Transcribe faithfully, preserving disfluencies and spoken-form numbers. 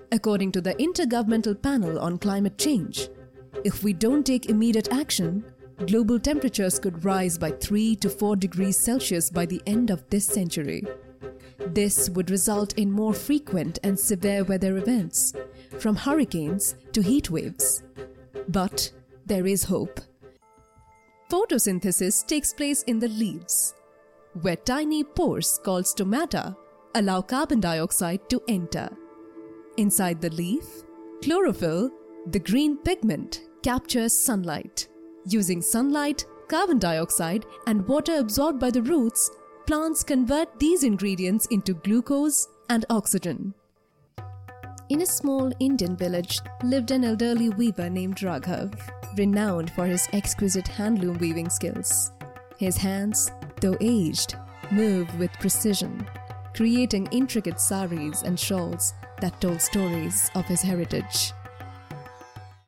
According to the Intergovernmental Panel on Climate Change, if we don't take immediate action, global temperatures could rise by three to four degrees Celsius by the end of this century. This would result in more frequent and severe weather events, from hurricanes to heat waves. But there is hope. Photosynthesis takes place in the leaves, where tiny pores called stomata allow carbon dioxide to enter. Inside the leaf, chlorophyll, the green pigment, captures sunlight. Using sunlight, carbon dioxide, and water absorbed by the roots, plants convert these ingredients into glucose and oxygen. In a small Indian village lived an elderly weaver named Raghav, renowned for his exquisite handloom weaving skills. His hands, though aged, moved with precision, creating intricate saris and shawls that told stories of his heritage.